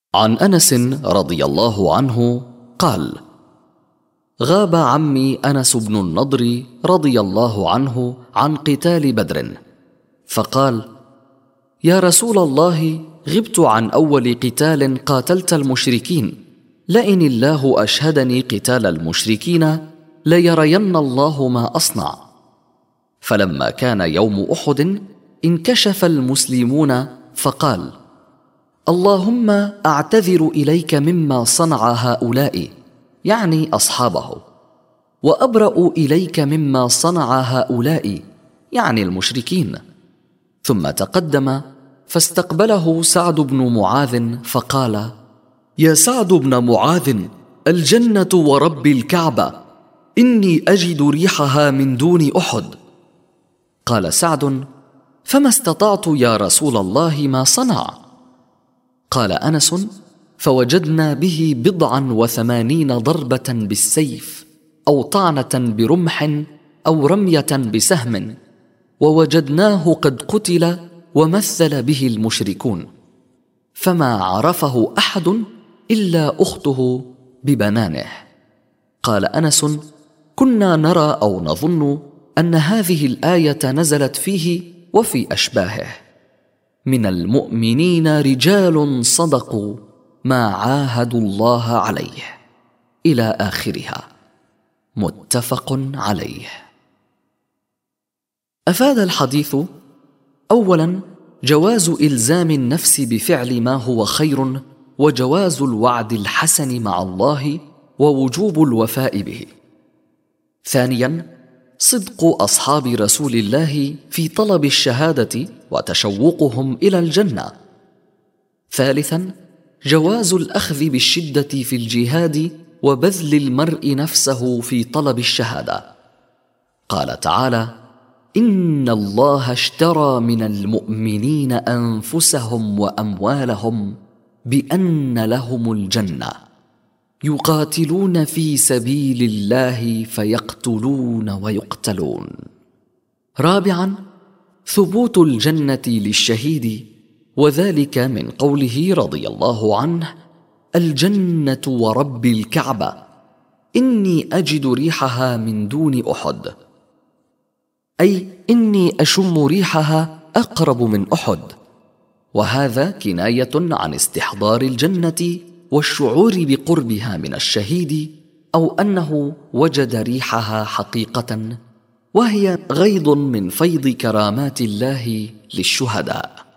عن أنس رضي الله عنه قال: غاب عمي أنس بن النضر رضي الله عنه عن قتال بدر، فقال: يا رسول الله، غبت عن أول قتال قاتلت المشركين، لئن الله أشهدني قتال المشركين ليرين الله ما أصنع. فلما كان يوم أحد انكشف المسلمون، فقال: اللهم أعتذر إليك مما صنع هؤلاء، يعني أصحابه، وأبرأ إليك مما صنع هؤلاء، يعني المشركين. ثم تقدم فاستقبله سعد بن معاذ فقال: يا سعد بن معاذ، الجنة ورب الكعبة، إني أجد ريحها من دون أحد. قال سعد: فما استطعت يا رسول الله ما صنع؟ قال أنس: فوجدنا به 80 ضربة بالسيف، أو طعنة برمح، أو رمية بسهم، ووجدناه قد قتل ومثل به المشركون، فما عرفه أحد إلا أخته ببنانه. قال أنس: كنا نرى أو نظن أن هذه الآية نزلت فيه وفي أشباهه: من المؤمنين رجال صدقوا ما عاهدوا الله عليه، إلى آخرها، متفق عليه. أفاد الحديث: أولاً، جواز إلزام النفس بفعل ما هو خير، وجواز الوعد الحسن مع الله، ووجوب الوفاء به. ثانياً، صدق أصحاب رسول الله في طلب الشهادة وتشوقهم إلى الجنة. ثالثاً، جواز الأخذ بالشدة في الجهاد وبذل المرء نفسه في طلب الشهادة. قال تعالى: إن الله اشترى من المؤمنين أنفسهم وأموالهم بأن لهم الجنة، يقاتلون في سبيل الله فيقتلون ويقتلون. رابعاً، ثبوت الجنة للشهيد، وذلك من قوله رضي الله عنه: الجنة ورب الكعبة، إني أجد ريحها من دون أحد، أي إني أشم ريحها أقرب من أحد. وهذا كناية عن استحضار الجنة والشعور بقربها من الشهيد، أو أنه وجد ريحها حقيقة، وهي غيض من فيض كرامات الله للشهداء.